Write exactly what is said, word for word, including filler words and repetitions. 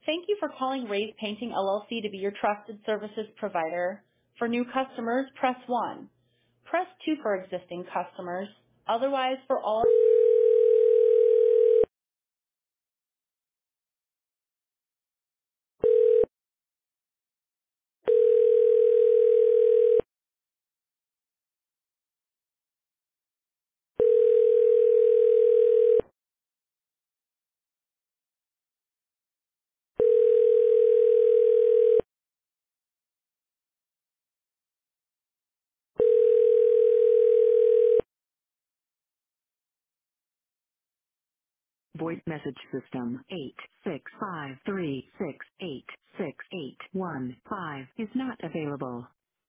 Thank you for calling Raise Painting L L C to be your trusted services provider. For new customers, press one. Press two for existing customers. Otherwise, for all... Voice message system eight six five three six eight six eight one five is not available.